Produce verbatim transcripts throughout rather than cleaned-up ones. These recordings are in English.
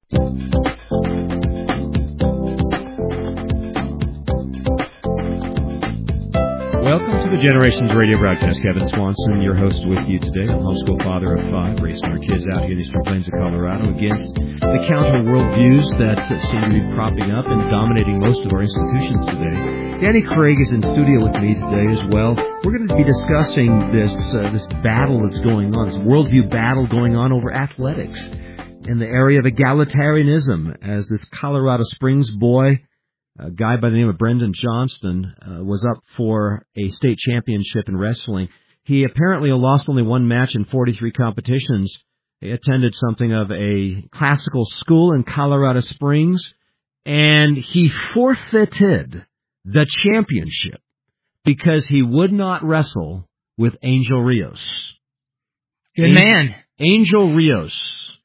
Welcome to the Generations Radio broadcast. Kevin Swanson, your host, with you today. I'm homeschool father of five, raising our kids out here in the Eastern Plains of Colorado against the counter worldviews that seem to be propping up and dominating most of our institutions today. Danny Craig is in studio with me today as well. We're going to be discussing this uh, this battle that's going on, this worldview battle going on over athletics in the area of egalitarianism, as this Colorado Springs boy, a guy by the name of Brendan Johnston, uh, was up for a state championship in wrestling. He apparently lost only one match in forty-three competitions. He attended something of a classical school in Colorado Springs, and he forfeited the championship because he would not wrestle with Angel Rios. Good Angel, man. Angel Rios.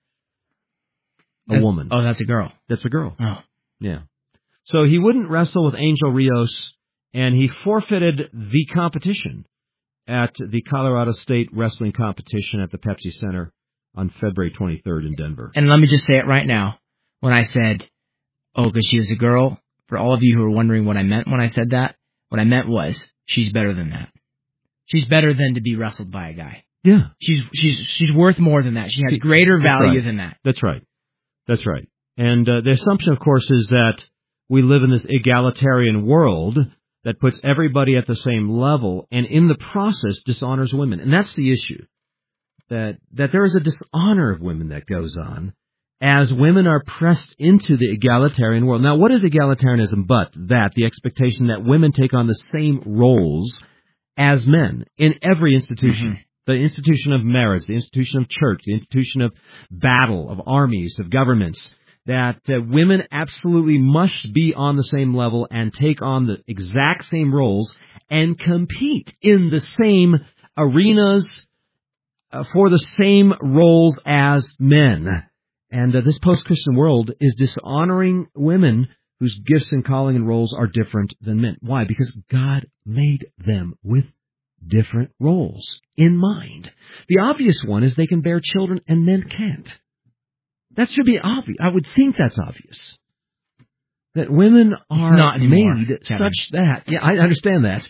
A that, woman. Oh, that's a girl. That's a girl. Oh. Yeah. So he wouldn't wrestle with Angel Rios, and he forfeited the competition at the Colorado State Wrestling Competition at the Pepsi Center on February twenty-third in Denver. And let me just say it right now. When I said, oh, because she was a girl, for all of you who are wondering what I meant when I said that, what I meant was, she's better than that. She's better than to be wrestled by a guy. Yeah. She's she's she's worth more than that. She has greater value right. than that. That's right. That's right. And uh, the assumption, of course, is that we live in this egalitarian world that puts everybody at the same level and in the process dishonors women. And that's the issue, that that there is a dishonor of women that goes on as women are pressed into the egalitarian world. Now, what is egalitarianism but that? The expectation that women take on the same roles as men in every institution. Mm-hmm. The institution of marriage, the institution of church, the institution of battle, of armies, of governments. That uh, women absolutely must be on the same level and take on the exact same roles and compete in the same arenas uh, for the same roles as men. And uh, this post-Christian world is dishonoring women whose gifts and calling and roles are different than men. Why? Because God made them with different roles in mind. The obvious one is they can bear children and men can't. That should be obvious. I would think that's obvious. That women are not made Kevin. such that... Yeah, I understand that.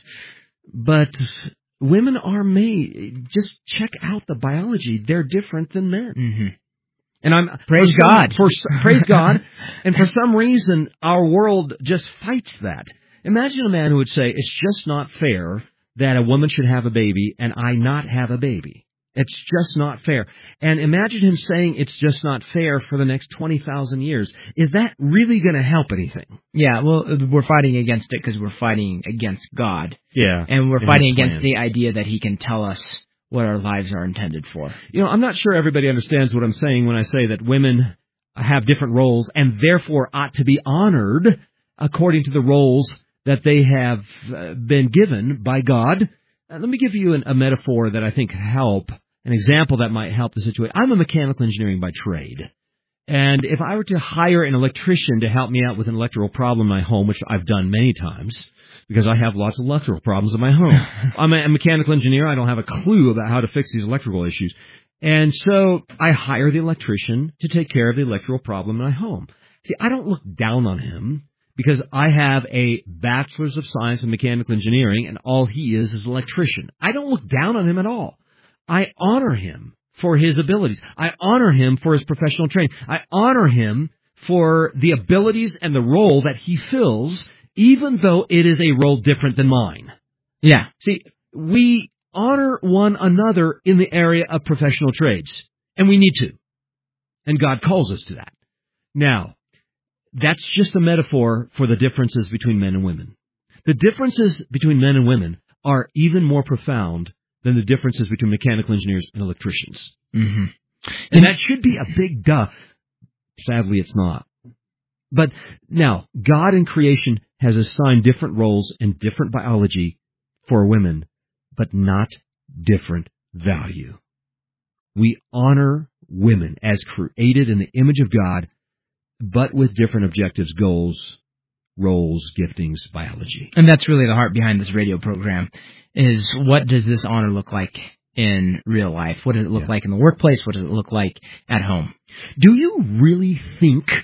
But women are made... Just check out the biology. They're different than men. Mm-hmm. And I'm... Praise some, God. For, praise God. And for some reason, our world just fights that. Imagine a man who would say, it's just not fair that a woman should have a baby and I not have a baby. It's just not fair. And imagine him saying it's just not fair for the next twenty thousand years. Is that really going to help anything? Yeah, well, we're fighting against it because we're fighting against God. Yeah. And we're fighting against plans. The idea that he can tell us what our lives are intended for. You know, I'm not sure everybody understands what I'm saying when I say that women have different roles and therefore ought to be honored according to the roles that they have uh, been given by God. Uh, let me give you an, a metaphor that I think help, an example that might help the situation. I'm a mechanical engineering by trade. And if I were to hire an electrician to help me out with an electrical problem in my home, which I've done many times, because I have lots of electrical problems in my home. I'm a, a mechanical engineer. I don't have a clue about how to fix these electrical issues. And so I hire the electrician to take care of the electrical problem in my home. See, I don't look down on him, because I have a bachelor's of science in mechanical engineering, and all he is is an electrician. I don't look down on him at all. I honor him for his abilities. I honor him for his professional training. I honor him for the abilities and the role that he fills, even though it is a role different than mine. Yeah. See, we honor one another in the area of professional trades, and we need to. And God calls us to that. Now, that's just a metaphor for the differences between men and women. The differences between men and women are even more profound than the differences between mechanical engineers and electricians. Mm-hmm. And that should be a big duh. Sadly, it's not. But now, God in creation has assigned different roles and different biology for women, but not different value. We honor women as created in the image of God, but with different objectives, goals, roles, giftings, biology. And that's really the heart behind this radio program, is what does this honor look like in real life? What does it look Yeah. like in the workplace? What does it look like at home? Do you really think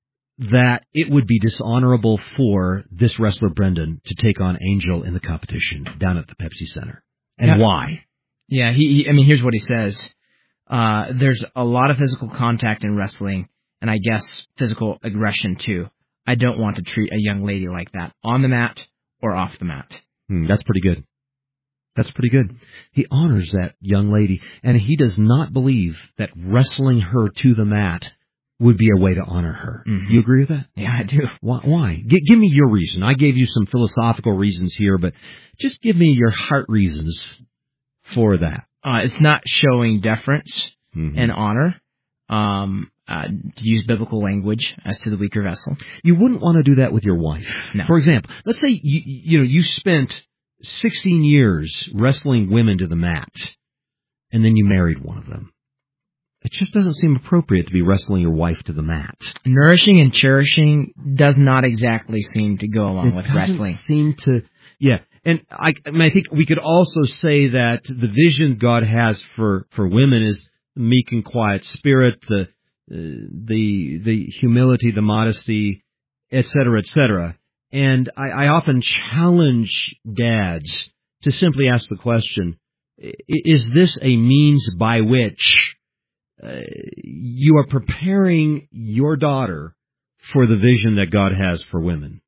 that it would be dishonorable for this wrestler, Brendan, to take on Angel in the competition down at the Pepsi Center? And Yeah. why? Yeah, he, he, I mean, here's what he says. Uh, there's a lot of physical contact in wrestling, and I guess physical aggression too. I don't want to treat a young lady like that, on the mat or off the mat. Hmm, that's pretty good. That's pretty good. He honors that young lady, and he does not believe that wrestling her to the mat would be a way to honor her. Mm-hmm. You agree with that? Yeah, I do. Why? why? G- give me your reason. I gave you some philosophical reasons here, but just give me your heart reasons for that. Uh, it's not showing deference Mm-hmm. and honor, um, uh, to use biblical language as to the weaker vessel. You wouldn't want to do that with your wife. No. For example, let's say you, you know you spent sixteen years wrestling women to the mat, and then you married one of them. It just doesn't seem appropriate to be wrestling your wife to the mat. Nourishing and cherishing does not exactly seem to go along it with doesn't wrestling. Seem to, yeah. And I, I mean, I think we could also say that the vision God has for, for women is the meek and quiet spirit, the uh, the the humility, the modesty, et cetera, et cetera. And I, I often challenge dads to simply ask the question: is this a means by which uh, you are preparing your daughter for the vision that God has for women?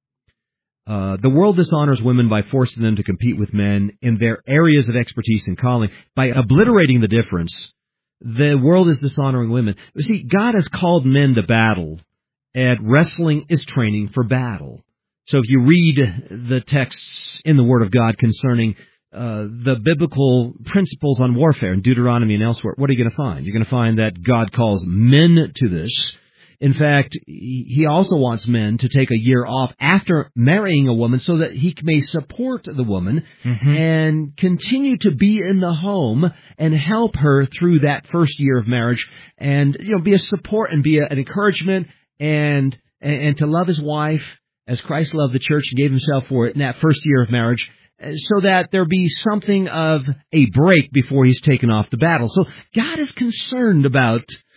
Uh, the world dishonors women by forcing them to compete with men in their areas of expertise and calling. By obliterating the difference, the world is dishonoring women. You see, God has called men to battle, and wrestling is training for battle. So if you read the texts in the Word of God concerning uh, the biblical principles on warfare in Deuteronomy and elsewhere, what are you going to find? You're going to find that God calls men to this. In fact, he also wants men to take a year off after marrying a woman so that he may support the woman Mm-hmm. and continue to be in the home and help her through that first year of marriage, and you know, be a support and be a, an encouragement, and, and and to love his wife as Christ loved the church and gave himself for it in that first year of marriage, so that there be something of a break before he's taken off to battle. So God is concerned about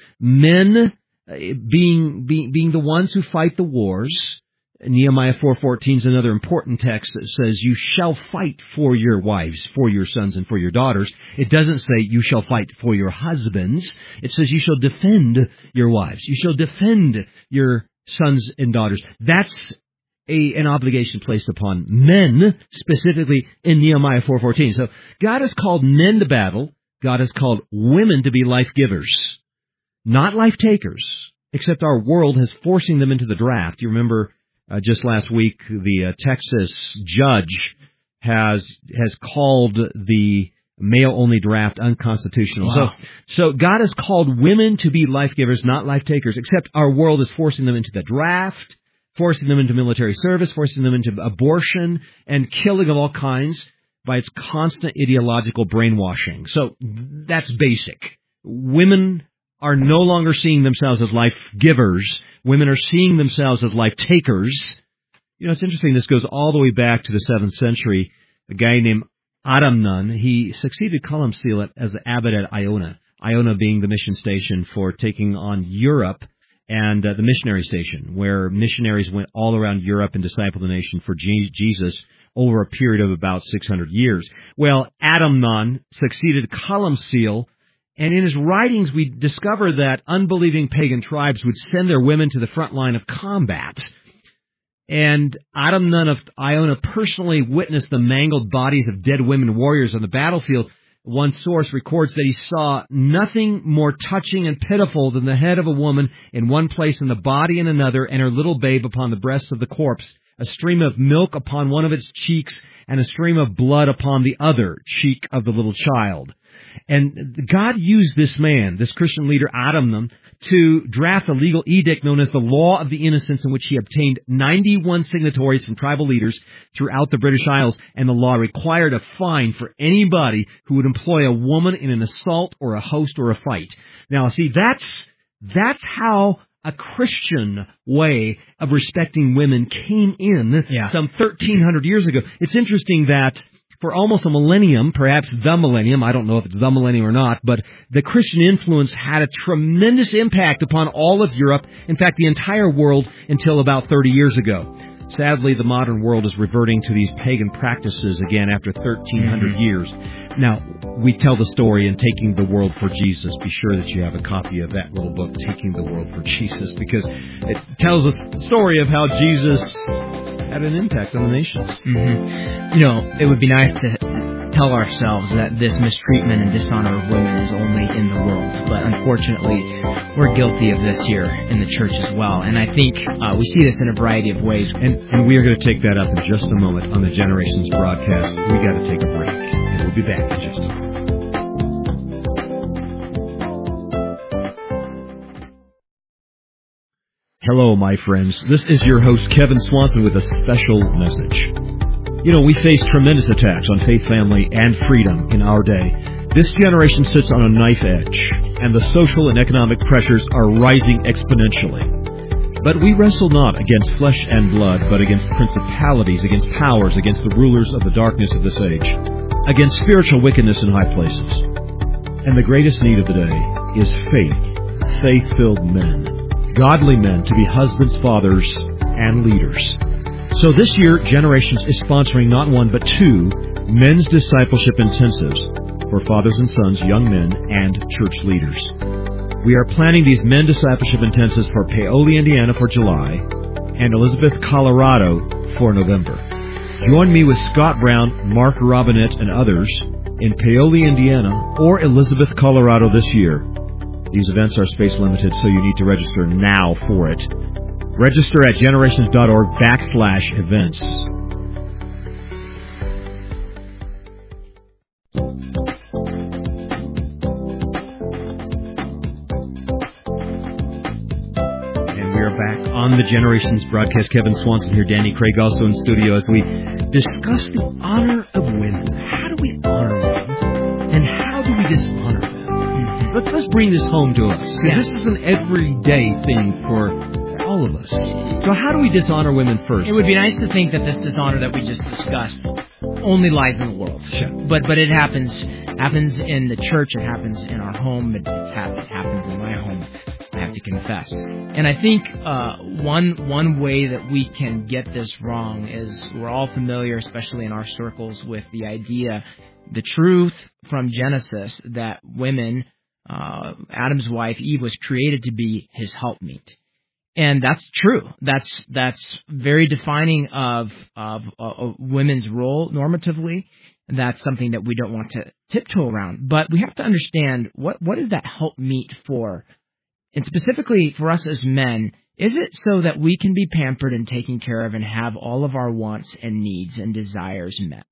men being being being the ones who fight the wars. Nehemiah four fourteen is another important text that says, you shall fight for your wives, for your sons, and for your daughters. It doesn't say you shall fight for your husbands. It says you shall defend your wives. You shall defend your sons and daughters. That's a, an obligation placed upon men, specifically in Nehemiah four fourteen. So God has called men to battle. God has called women to be life givers, not life takers, except our world is forcing them into the draft. You remember uh, just last week, the uh, Texas judge has has called the male-only draft unconstitutional. Wow. So, so God has called women to be life givers, not life takers, except our world is forcing them into the draft, forcing them into military service, forcing them into abortion and killing of all kinds by its constant ideological brainwashing. So that's basic. Women are no longer seeing themselves as life givers. Women are seeing themselves as life takers. You know, it's interesting. This goes all the way back to the seventh century. A guy named Adamnan, he succeeded Calamsil as the abbot at Iona. Iona being the mission station for taking on Europe, and uh, the missionary station, where missionaries went all around Europe and discipled the nation for G- Jesus over a period of about six hundred years. Well, Adamnan succeeded Calamsil, and in his writings we discover that unbelieving pagan tribes would send their women to the front line of combat. And Adamnan of Iona personally witnessed the mangled bodies of dead women warriors on the battlefield. One source records that he saw nothing more touching and pitiful than the head of a woman in one place and the body in another, and her little babe upon the breast of the corpse, a stream of milk upon one of its cheeks, and a stream of blood upon the other cheek of the little child. And God used this man, this Christian leader, Adamnan, to draft a legal edict known as the Law of the Innocents, in which he obtained ninety-one signatories from tribal leaders throughout the British Isles, and the law required a fine for anybody who would employ a woman in an assault or a host or a fight. Now, see, that's that's how a Christian way of respecting women came in yeah. some thirteen hundred years ago. It's interesting that for almost a millennium, perhaps the millennium, I don't know if it's the millennium or not, but the Christian influence had a tremendous impact upon all of Europe, in fact, the entire world until about thirty years ago. Sadly, the modern world is reverting to these pagan practices again after thirteen hundred mm-hmm. years. Now, we tell the story in Taking the World for Jesus. Be sure that you have a copy of that little book, Taking the World for Jesus, because it tells us the story of how Jesus had an impact on the nations. Mm-hmm. You know, it would be nice to tell ourselves that this mistreatment and dishonor of women is only in the world, but unfortunately, we're guilty of this here in the church as well. And I think uh, we see this in a variety of ways. And, and we are going to take that up in just a moment on the Generations broadcast. We got to take a break, and we'll be back in just a moment. Hello, my friends. This is your host, Kevin Swanson, with a special message. You know, we face tremendous attacks on faith, family, and freedom in our day. This generation sits on a knife edge, and the social and economic pressures are rising exponentially. But we wrestle not against flesh and blood, but against principalities, against powers, against the rulers of the darkness of this age, against spiritual wickedness in high places. And the greatest need of the day is faith, faith-filled men, godly men to be husbands, fathers, and leaders. So this year, Generations is sponsoring not one but two men's discipleship intensives for fathers and sons, young men, and church leaders. We are planning these men discipleship intensives for Paoli, Indiana for July and Elizabeth, Colorado for November. Join me with Scott Brown, Mark Robinette, and others in Paoli, Indiana or Elizabeth, Colorado this year. These events are space limited, so you need to register now for it. Register at generations.org backslash events. And we are back on the Generations broadcast. Kevin Swanson here, Danny Craig also in studio as we discuss the honor of women. How do we honor women? And how do we dishonor them? Mm-hmm. Let's, let's bring this home to us. Yeah. This is an everyday thing for all of us. So how do we dishonor women first? It would be nice to think that this dishonor that we just discussed only lies in the world. Sure. But but it happens happens in the church. It happens in our home. It, it happens in my home. I have to confess. And I think uh, one one way that we can get this wrong is we're all familiar, especially in our circles, with the idea, the truth from Genesis that women, uh, Adam's wife Eve, was created to be his helpmeet. And that's true. That's that's very defining of of, of women's role normatively. That's something that we don't want to tiptoe around. But we have to understand what what is that helpmeet for? And specifically for us as men, is it so that we can be pampered and taken care of and have all of our wants and needs and desires met?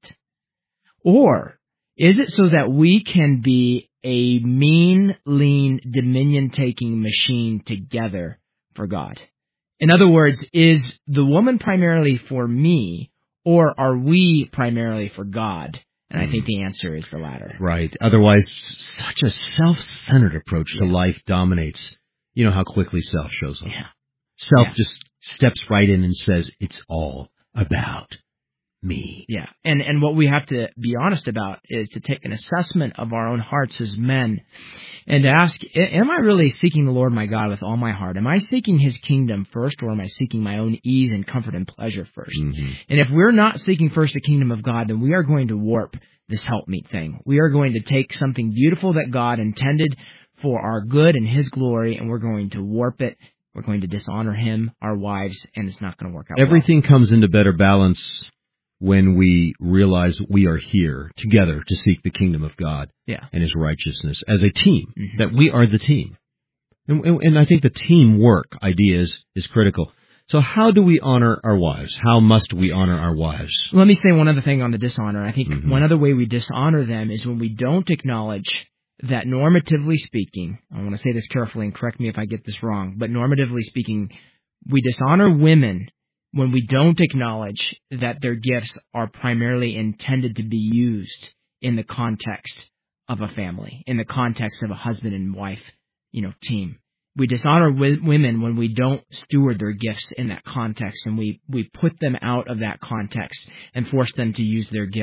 Or is it so that we can be a mean, lean, dominion-taking machine together for God? In other words, is the woman primarily for me, or are we primarily for God? And I think the answer is the latter. Right. Otherwise, such a self-centered approach yeah. to life dominates. You know how quickly self shows up. Yeah. Self yeah. just steps right in and says, it's all about me. Yeah. And and what we have to be honest about is to take an assessment of our own hearts as men and to ask, am I really seeking the Lord my God with all my heart? Am I seeking his kingdom first, or am I seeking my own ease and comfort and pleasure first? Mm-hmm. And if we're not seeking first the kingdom of God, then we are going to warp this helpmeet thing. We are going to take something beautiful that God intended for our good and his glory, and we're going to warp it. We're going to dishonor him, our wives, and it's not going to work out Everything well. comes into better balance when we realize we are here together to seek the kingdom of God yeah. and his righteousness as a team, mm-hmm. that we are the team. And, and I think the teamwork idea is, is critical. So how do we honor our wives? How must we honor our wives? Let me say one other thing on the dishonor. I think mm-hmm. one other way we dishonor them is when we don't acknowledge that, normatively speaking, I want to say this carefully and correct me if I get this wrong, but normatively speaking, we dishonor women when we don't acknowledge that their gifts are primarily intended to be used in the context of a family, in the context of a husband and wife, you know, team. We dishonor w- women when we don't steward their gifts in that context, and we, we put them out of that context and force them to use their gifts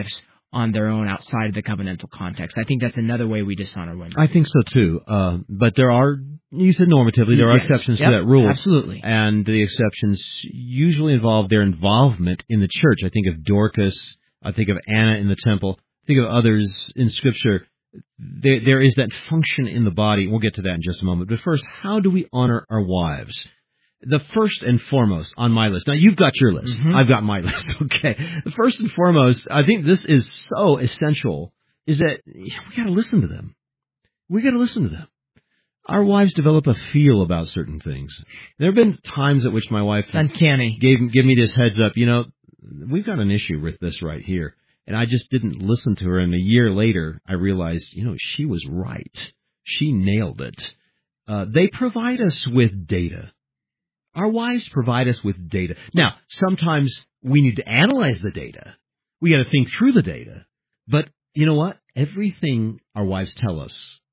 on their own outside of the covenantal context. I think that's another way we dishonor women. I think so too. Uh, but there are, you said normatively, there are Yes. exceptions Yep. to that rule. Absolutely. And the exceptions usually involve their involvement in the church. I think of Dorcas. I think of Anna in the temple. I think of others in Scripture. There, there is that function in the body. We'll get to that in just a moment. But first, how do we honor our wives? The first and foremost on my list. Now, you've got your list. Mm-hmm. I've got my list. Okay. The first and foremost, I think this is so essential, is that we got to listen to them. We got to listen to them. Our wives develop a feel about certain things. There have been times at which my wife has Uncanny. gave give me this heads up. You know, we've got an issue with this right here, and I just didn't listen to her. And a year later, I realized, you know, she was right. She nailed it. Uh, they provide us with data. Our wives provide us with data. Now, sometimes we need to analyze the data. We got to think through the data. But you know what? Everything our wives tell us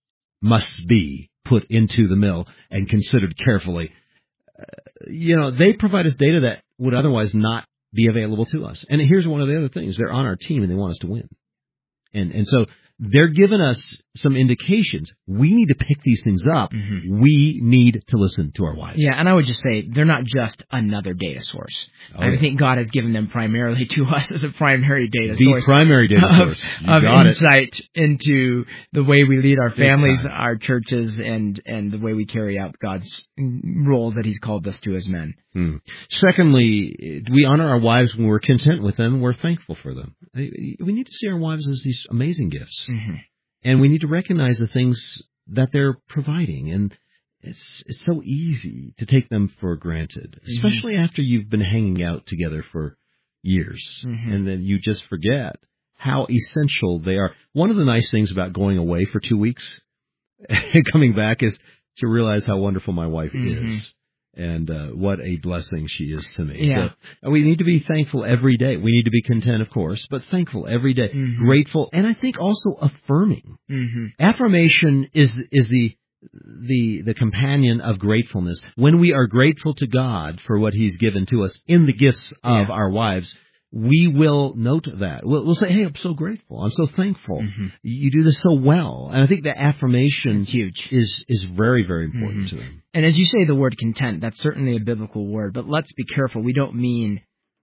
must be put into the mill and considered carefully. Uh, you know, they provide us data that would otherwise not be available to us. And here's one of the other things. They're on our team and they want us to win. And and so they're giving us some indications. We need to pick these things up. Mm-hmm. We need to listen to our wives. Yeah, and I would just say they're not just another data source. Oh, I yeah. think God has given them primarily to us as a primary data the source. The primary data source. You Of, got of insight it. into the way we lead our families, Exactly. our churches, and, and the way we carry out God's roles that He's called us to as men. Hmm. Secondly, we honor our wives when we're content with them. We're thankful for them. We need to see our wives as these amazing gifts. Mm-hmm. And we need to recognize the things that they're providing. And it's it's so easy to take them for granted, especially mm-hmm. after you've been hanging out together for years. Mm-hmm. And then you just forget how essential they are. One of the nice things about going away for two weeks and coming back is to realize how wonderful my wife mm-hmm. is. And uh, what a blessing she is to me. Yeah. So we need to be thankful every day. We need to be content, of course, but thankful every day, mm-hmm. grateful, and I think also affirming. Mm-hmm. Affirmation is is the the the companion of gratefulness. When we are grateful to God for what He's given to us in the gifts of yeah. our wives, we will note that. We'll, we'll say, hey, I'm so grateful. I'm so thankful. Mm-hmm. You do this so well. And I think the affirmation it's huge. is is very, very important mm-hmm. to them. And as you say the word content, that's certainly a biblical word, but let's be careful. We don't mean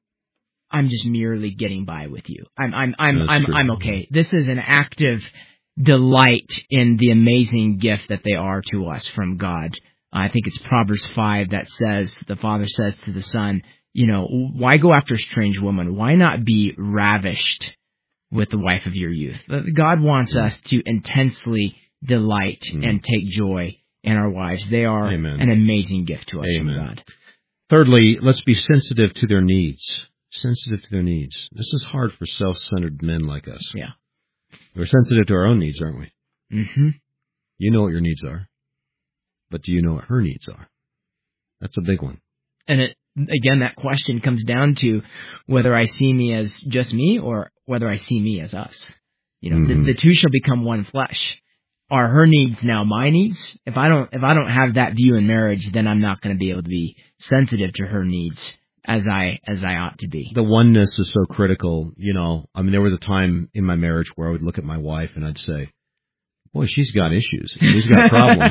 I'm just merely getting by with you. I'm I'm I'm that's I'm true. I'm okay. This is an active delight in the amazing gift that they are to us from God. I think it's Proverbs five that says, the Father says to the Son, you know, why go after a strange woman? Why not be ravished with the wife of your youth? God wants us to intensely delight mm. and take joy in our wives. They are Amen. An amazing gift to us Amen. from God. Thirdly, let's be sensitive to their needs. Sensitive to their needs. This is hard for self-centered men like us. Yeah. We're sensitive to our own needs, aren't we? Mm-hmm. You know what your needs are. But do you know what her needs are? That's a big one. And it, again, that question comes down to whether I see me as just me or whether I see me as us. You know, mm-hmm. the, the two shall become one flesh. Are her needs now my needs? If I don't, if I don't have that view in marriage, then I'm not going to be able to be sensitive to her needs as I, as I ought to be. The oneness is so critical. You know, I mean, there was a time in my marriage where I would look at my wife and I'd say, boy, she's got issues. She's got problems.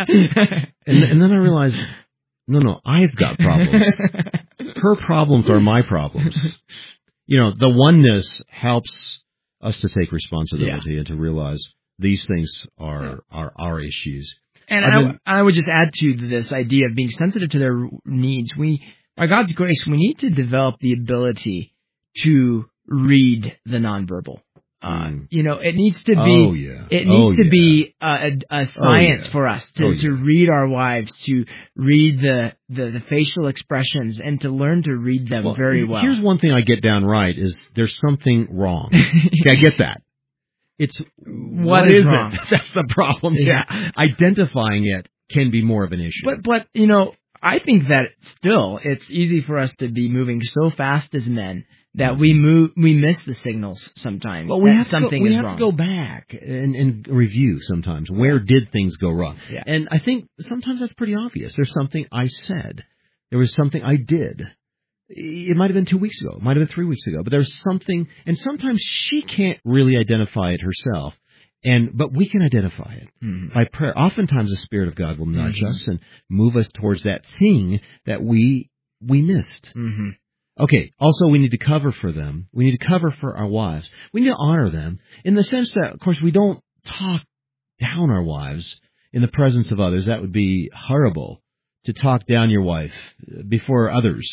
and, and then I realized, no, no, I've got problems. Her problems are my problems. You know, the oneness helps us to take responsibility yeah. and to realize these things are are our issues. And I, been, I would just add to this idea of being sensitive to their needs. We, by God's grace, we need to develop the ability to read the nonverbal. Uh, you know, it needs to be, oh, yeah. it needs oh, to yeah. be a, a, a science oh, yeah. for us to, oh, to yeah. read our wives, to read the, the, the facial expressions, and to learn to read them well, very well. Here's one thing I get down right is there's something wrong. Okay, I get that. It's what, what is, is wrong? It? That's the problem. Yeah. yeah. Identifying it can be more of an issue. But, but, you know, I think that still it's easy for us to be moving so fast as men that we move, we miss the signals sometimes. Well, we have something to go, we is have wrong. to go back and, and review sometimes. Where did things go wrong? Yeah. And I think sometimes that's pretty obvious. There's something I said. There was something I did. It might have been two weeks ago. It might have been three weeks ago. But there's something, and sometimes she can't really identify it herself. And but we can identify it mm-hmm. by prayer. Oftentimes the Spirit of God will nudge mm-hmm. us and move us towards that thing that we we missed. Mm-hmm. Okay, also we need to cover for them. We need to cover for our wives. We need to honor them in the sense that, of course, we don't talk down our wives in the presence of others. That would be horrible, to talk down your wife before others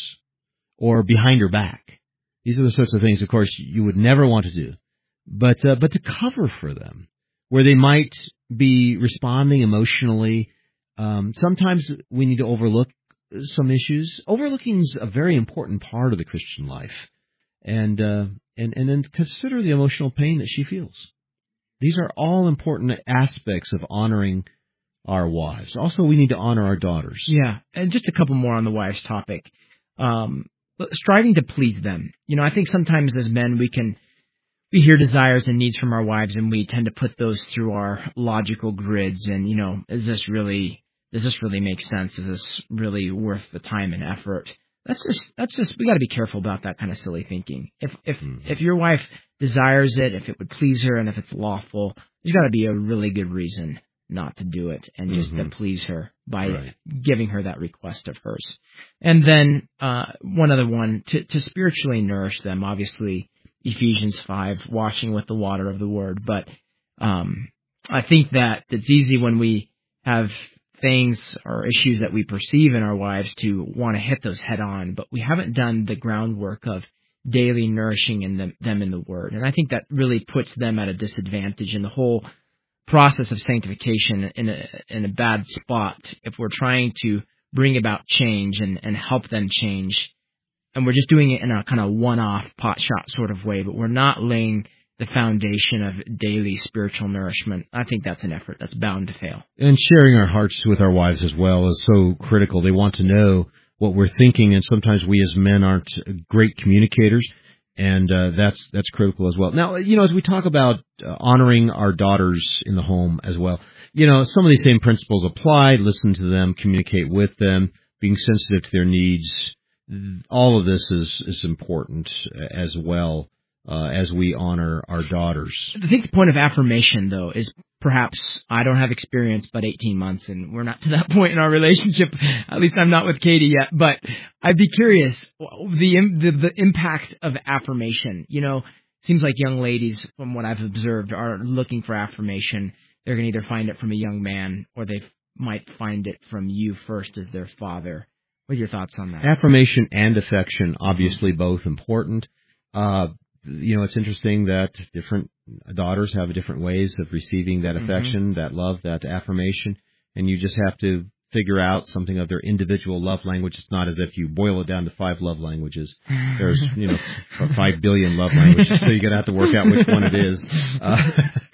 or behind her back. These are the sorts of things, of course, you would never want to do. But uh, but to cover for them, where they might be responding emotionally. Um, sometimes we need to overlook some issues. Overlooking is a very important part of the Christian life. And, uh, and, and then consider the emotional pain that she feels. These are all important aspects of honoring our wives. Also, we need to honor our daughters. Yeah, and just a couple more on the wives topic. Um, striving to please them. You know, I think sometimes as men we can we hear desires and needs from our wives, and we tend to put those through our logical grids. And you know, is this really does this really make sense? Is this really worth the time and effort? That's just that's just we got to be careful about that kind of silly thinking. If if mm-hmm. if your wife desires it, if it would please her, and if it's lawful, there's got to be a really good reason not to do it, and just mm-hmm. to please her by right. giving her that request of hers. And then uh, one other one, to, to spiritually nourish them. Obviously, Ephesians five, washing with the water of the Word. But um, I think that it's easy when we have things or issues that we perceive in our wives to want to hit those head on, but we haven't done the groundwork of daily nourishing in them, them in the Word. And I think that really puts them at a disadvantage in the whole process of sanctification in a, in a bad spot if we're trying to bring about change and, and help them change. And we're just doing it in a kind of one-off pot shot sort of way, but we're not laying the foundation of daily spiritual nourishment. I think that's an effort that's bound to fail. And sharing our hearts with our wives as well is so critical. They want to know what we're thinking, and sometimes we as men aren't great communicators, and uh, that's that's critical as well. Now, you know, as we talk about uh, honoring our daughters in the home as well, you know, some of these same principles apply. Listen to them, communicate with them, being sensitive to their needs. All of this is, is important as well. Uh, as we honor our daughters. I think the point of affirmation, though, is perhaps I don't have experience but eighteen months, and we're not to that point in our relationship. At least I'm not with Katie yet. But I'd be curious, the, the, the impact of affirmation. You know, seems like young ladies, from what I've observed, are looking for affirmation. They're going to either find it from a young man, or they might find it from you first as their father. What are your thoughts on that? Affirmation and affection, obviously both important. Uh, You know, it's interesting that different daughters have different ways of receiving that affection, mm-hmm. that love, that affirmation, and you just have to figure out something of their individual love language. It's not as if you boil it down to five love languages. There's, you know, five billion love languages, so you're going to have to work out which one it is. Uh,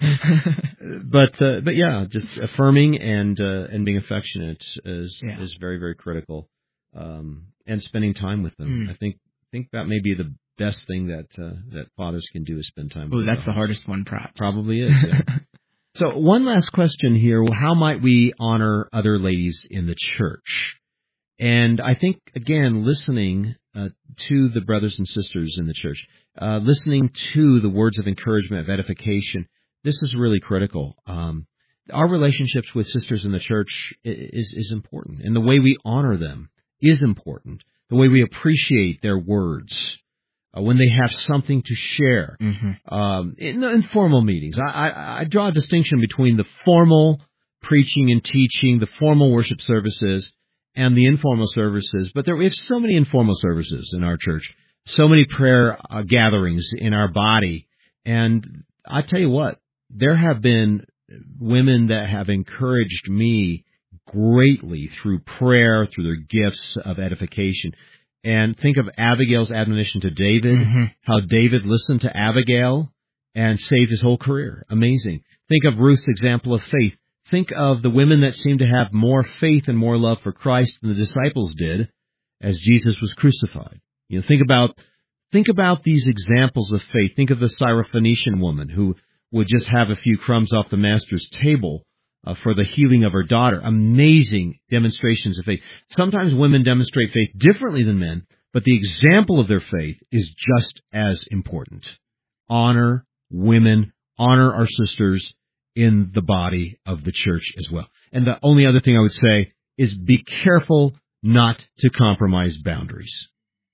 but, uh, but yeah, just affirming and uh, and being affectionate is yeah. is very, very critical, um, and spending time with them. Mm. I think think that may be the best thing that uh, that fathers can do is spend time with them. Oh, that's the hardest one, perhaps. Probably is, yeah. So one last question here. How might we honor other ladies in the church? And I think, again, listening uh, to the brothers and sisters in the church, uh, listening to the words of encouragement, of edification, this is really critical. Um, our relationships with sisters in the church is, is important, and the way we honor them is important. The way we appreciate their words, Uh, when they have something to share, mm-hmm. um, in the informal meetings. I, I, I draw a distinction between the formal preaching and teaching, the formal worship services, and the informal services. But there, we have so many informal services in our church, so many prayer uh, gatherings in our body. And I tell you what, there have been women that have encouraged me greatly through prayer, through their gifts of edification. And think of Abigail's admonition to David, mm-hmm. how David listened to Abigail and saved his whole career. Amazing. Think of Ruth's example of faith. Think of the women that seemed to have more faith and more love for Christ than the disciples did as Jesus was crucified. You know, think about think about these examples of faith. Think of the Syrophoenician woman who would just have a few crumbs off the master's table Uh, for the healing of her daughter. Amazing demonstrations of faith. Sometimes women demonstrate faith differently than men, But the example of their faith is just as important. Honor women, honor our sisters in the body of the church as well. And the only other thing I would say is be careful not to compromise boundaries.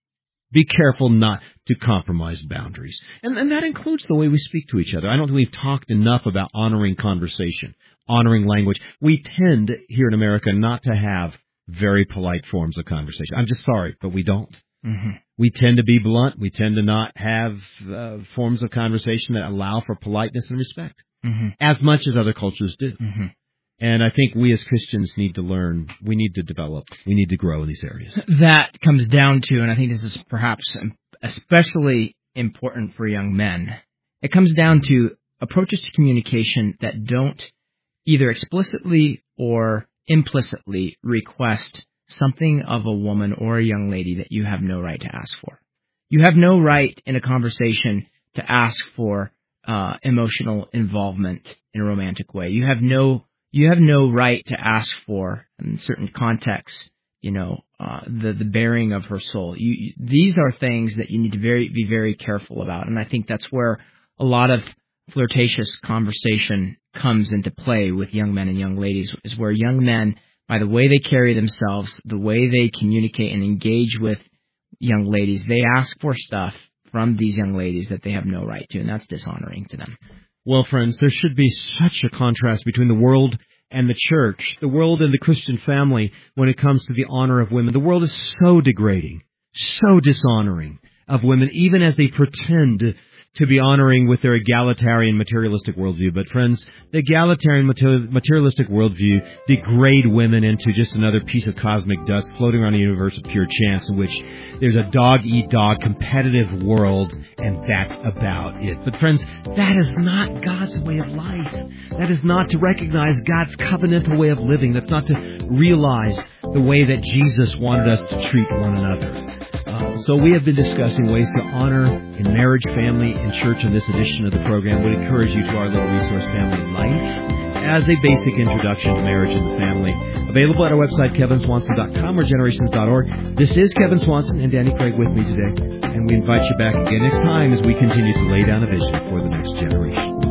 Be careful not to compromise boundaries. And, and that includes the way we speak to each other. I don't think we've talked enough about honoring conversation, honoring language. We tend here in America not to have very polite forms of conversation. I'm just sorry, but we don't. Mm-hmm. We tend to be blunt. We tend to not have uh, forms of conversation that allow for politeness and respect, mm-hmm. as much as other cultures do. Mm-hmm. And I think we as Christians need to learn, we need to develop, we need to grow in these areas. That comes down to, and I think this is perhaps especially important for young men, it comes down to approaches to communication that don't either explicitly or implicitly request something of a woman or a young lady that you have no right to ask for. You have no right in a conversation to ask for uh, emotional involvement in a romantic way. You have no You have no right to ask for, in certain contexts, you know, uh, the the bearing of her soul. You, you, these are things that you need to very be very careful about, and I think that's where a lot of flirtatious conversation comes into play with young men and young ladies. Is where young men, by the way they carry themselves, the way they communicate and engage with young ladies, they ask for stuff from these young ladies that they have no right to, and that's dishonoring to them. Well, friends, there should be such a contrast between the world and the church, the world and the Christian family when it comes to the honor of women. The world is so degrading, so dishonoring of women, even as they pretend to be honoring with their egalitarian materialistic worldview. But friends, the egalitarian materialistic worldview degrade women into just another piece of cosmic dust floating around a universe of pure chance in which there's a dog-eat-dog competitive world, and that's about it. But friends, that is not God's way of life. That is not to recognize God's covenantal way of living. That's not to realize the way that Jesus wanted us to treat one another. Uh, so we have been discussing ways to honor in marriage, family, and church in this edition of the program. Would encourage you to our little resource, Family Life, as a basic introduction to marriage and the family. Available at our website, kevin swanson dot com or generations dot org. This is Kevin Swanson and Danny Craig with me today, and we invite you back again next time as we continue to lay down a vision for the next generation.